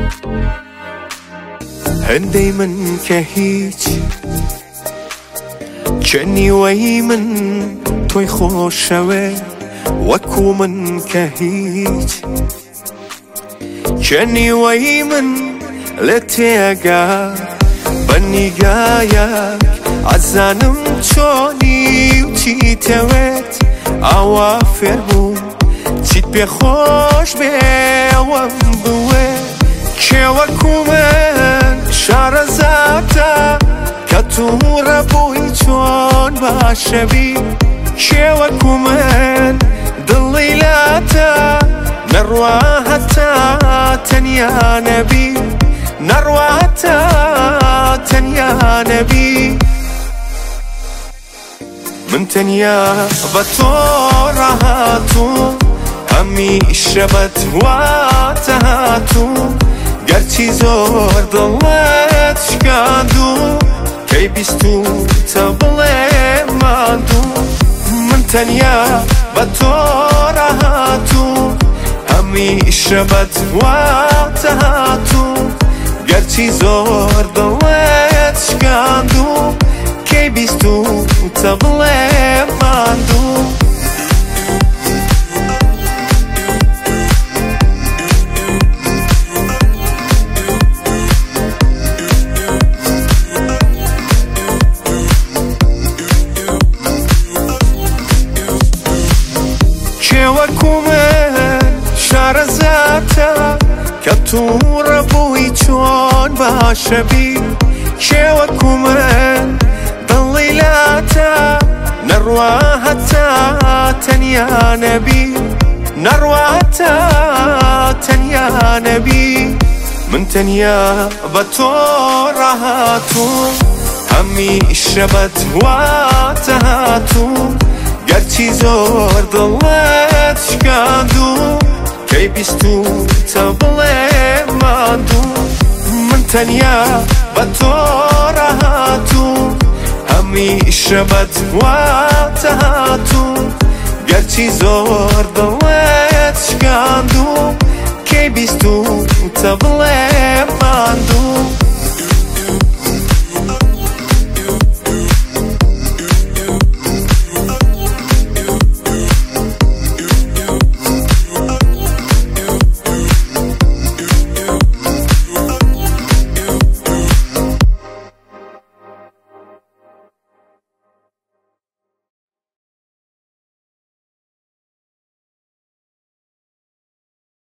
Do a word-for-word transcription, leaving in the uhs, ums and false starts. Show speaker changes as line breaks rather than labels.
هەندەی من کە هیچ چەنیوەی من تۆی خۆشەوێ وەکو من کە هیچ چەنیوەی من لە تێگا بە نیگایەک ئەزانم چۆنی و چیتەوێت ئاوا فێربووم چیت پێ خۆش بێوەم بوێ کێوەکو من شارەزاتە کە تووڕە بووی چۆن باشەبی کێوەکو من دڵی لاتە نەڕوا هەتا تەنیا نەبی نەڕوا هەتا تەنیا نەبی من تەنیا بە تۆ ڕاهاتووم هەمیشە بەت واتە هاتووم گەرچی زۆر دڵت شکاندوو کەی بیستوتە بڵێ ماندوو من تەنیا بە تۆ ڕاهاتووم هەمیشە بەت واتە هاتووم گەرچی زۆر دڵت شکاندوو کەی بیستوتە بڵێ ماندوو کێوەکو من شارەزاتە کە تووڕە بووی چۆن باشەبی کێوەکو من دڵی لاتە نەڕوا هەتا تەنیا نەبی نەڕوا هەتا تەنیا نەبی من تەنیا بە تۆ ڕاهاتووم هەمیشە بەت واتە هاتووم گەرچی زۆر دڵت شکاندوو کەی بیستوتە بڵێ ماندوو من تەنیا بە تۆ ڕاهاتووم هەمیشە بەت واتە هاتووم گەرچی زۆر دڵت شکاندوو کەی بیستوتە بڵێ ماندوو